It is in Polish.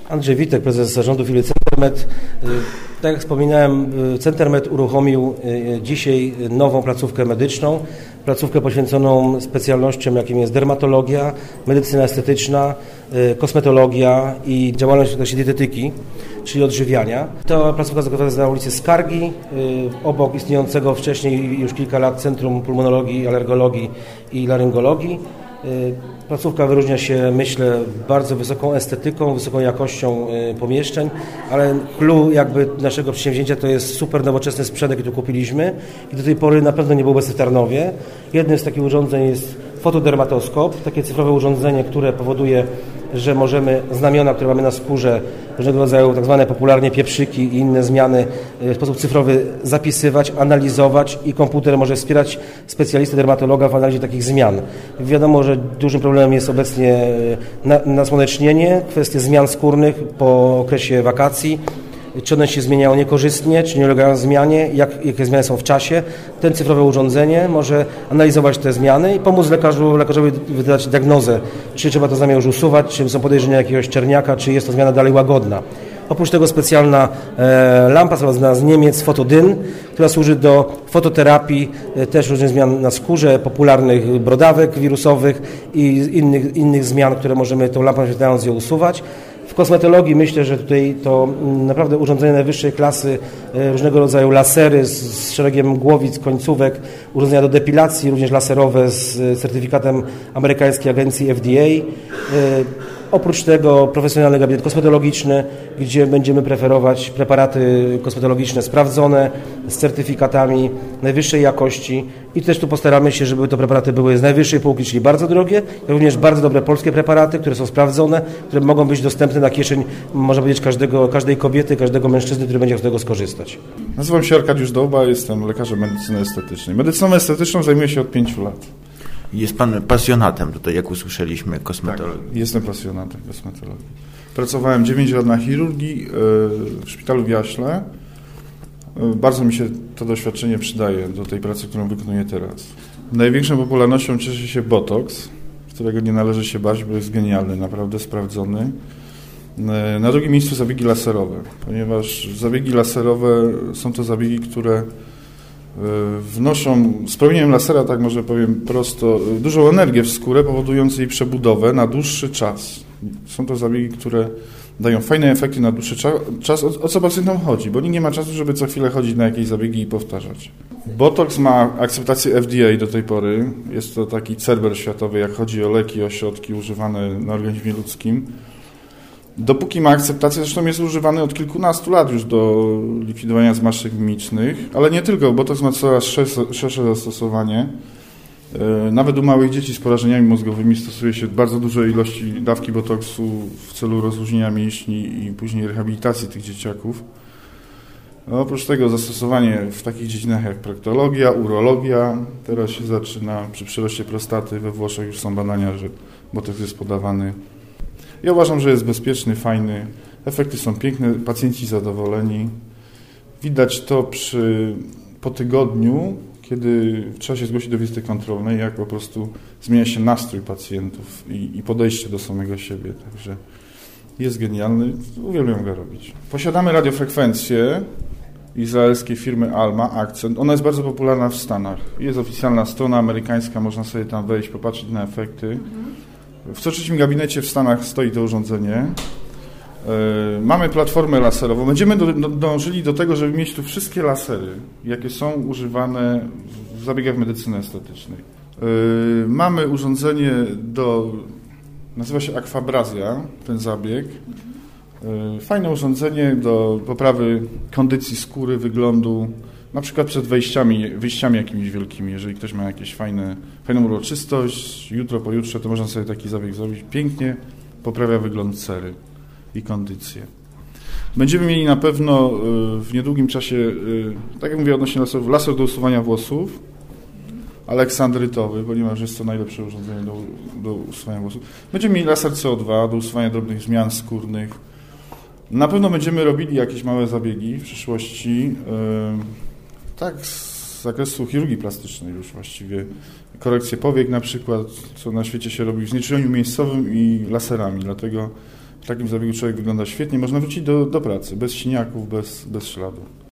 Andrzej Witek, prezes zarządu filii Centermed. Tak jak wspominałem, Centermed uruchomił dzisiaj nową placówkę medyczną, placówkę poświęconą specjalnościom, jakim jest dermatologia, medycyna estetyczna, kosmetologia i działalność w zakresie dietetyki, czyli odżywiania. Ta placówka zakłada jest na ulicy Skargi, obok istniejącego wcześniej już kilka lat Centrum Pulmonologii, Alergologii i Laryngologii. Placówka wyróżnia się, myślę, bardzo wysoką estetyką, wysoką jakością pomieszczeń, ale clue jakby naszego przedsięwzięcia to jest super nowoczesny sprzęt, jaki tu kupiliśmy i do tej pory na pewno nie był obecny w Tarnowie. Jednym z takich urządzeń jest fotodermatoskop, takie cyfrowe urządzenie, które powoduje, że możemy znamiona, które mamy na skórze, różnego rodzaju tak zwane popularnie pieprzyki i inne zmiany w sposób cyfrowy zapisywać, analizować i komputer może wspierać specjalistę dermatologa w analizie takich zmian. Wiadomo, że dużym problemem jest obecnie nasłonecznienie, kwestie zmian skórnych po okresie wakacji. Czy one się zmieniają niekorzystnie, czy nie ulegają zmianie, jakie zmiany są w czasie. Ten cyfrowe urządzenie może analizować te zmiany i pomóc lekarzowi wydać diagnozę, czy trzeba to znamię już usuwać, czy są podejrzenia jakiegoś czerniaka, czy jest to zmiana dalej łagodna. Oprócz tego specjalna lampa sprowadzona z Niemiec, Fotodyn, która służy do fototerapii też różnych zmian na skórze, popularnych brodawek wirusowych i innych zmian, które możemy tą lampą oświetlając je usuwać. W kosmetologii myślę, że tutaj to naprawdę urządzenie najwyższej klasy, różnego rodzaju lasery z szeregiem głowic, końcówek, urządzenia do depilacji, również laserowe z certyfikatem amerykańskiej agencji FDA. Oprócz tego profesjonalny gabinet kosmetologiczny, gdzie będziemy preferować preparaty kosmetologiczne sprawdzone, z certyfikatami najwyższej jakości i też tu postaramy się, żeby to preparaty były z najwyższej półki, czyli bardzo drogie, jak również bardzo dobre polskie preparaty, które są sprawdzone, które mogą być dostępne na kieszeń, można powiedzieć, każdej kobiety, każdego mężczyzny, który będzie z tego skorzystać. Nazywam się Arkadiusz Dołba, jestem lekarzem medycyny estetycznej. Medycyną estetyczną zajmuję się od 5 lat. Jest pan pasjonatem tutaj, jak usłyszeliśmy, kosmetologii. Tak, jestem pasjonatem kosmetologii. Pracowałem 9 lat na chirurgii w szpitalu w Jaśle. Bardzo mi się to doświadczenie przydaje do tej pracy, którą wykonuję teraz. Największą popularnością cieszy się botoks, którego nie należy się bać, bo jest genialny, naprawdę sprawdzony. Na drugim miejscu zabiegi laserowe, ponieważ zabiegi laserowe są to zabiegi, które wnoszą z promieniem lasera, tak może powiem prosto, dużą energię w skórę, powodując jej przebudowę na dłuższy czas. Są to zabiegi, które dają fajne efekty na dłuższy czas. O co pacjentom chodzi? Bo nikt nie ma czasu, żeby co chwilę chodzić na jakieś zabiegi i powtarzać. Botox ma akceptację FDA do tej pory. Jest to taki cerber światowy, jak chodzi o leki, o środki używane na organizmie ludzkim. Dopóki ma akceptację, zresztą jest używany od kilkunastu lat już do likwidowania zmarszczek mimicznych, ale nie tylko, bo to ma coraz szersze zastosowanie. Nawet u małych dzieci z porażeniami mózgowymi stosuje się bardzo duże ilości dawki botoksu w celu rozluźnienia mięśni i później rehabilitacji tych dzieciaków. Oprócz tego zastosowanie w takich dziedzinach jak proktologia, urologia. Teraz się zaczyna przy przyroście prostaty. We Włoszech już są badania, że botoks jest podawany. Ja uważam, że jest bezpieczny, fajny. Efekty są piękne, pacjenci zadowoleni. Widać to po tygodniu, kiedy trzeba się zgłosić do wizyty kontrolnej, jak po prostu zmienia się nastrój pacjentów i podejście do samego siebie. Także jest genialny, uwielbiam go robić. Posiadamy radiofrekwencję izraelskiej firmy Alma, Accent. Ona jest bardzo popularna w Stanach. Jest oficjalna strona amerykańska, można sobie tam wejść, popatrzeć na efekty. W co trzecim gabinecie w Stanach stoi to urządzenie. Mamy platformę laserową. Będziemy dążyli do tego, żeby mieć tu wszystkie lasery, jakie są używane w zabiegach medycyny estetycznej. Mamy urządzenie nazywa się Aquabrazia, ten zabieg. Fajne urządzenie do poprawy kondycji skóry, wyglądu, na przykład przed wyjściami jakimiś wielkimi. Jeżeli ktoś ma jakieś fajną uroczystość, jutro, pojutrze, to można sobie taki zabieg zrobić. Pięknie poprawia wygląd cery i kondycję. Będziemy mieli na pewno w niedługim czasie, tak jak mówię odnośnie laserów, laser do usuwania włosów, aleksandrytowy, ponieważ jest to najlepsze urządzenie do usuwania włosów. Będziemy mieli laser CO2 do usuwania drobnych zmian skórnych. Na pewno będziemy robili jakieś małe zabiegi w przyszłości, tak z zakresu chirurgii plastycznej już właściwie. Korekcję powiek na przykład, co na świecie się robi w znieczuleniu miejscowym i laserami. Dlatego W takim zabiegu człowiek wygląda świetnie, można wrócić do pracy, bez siniaków, bez śladu.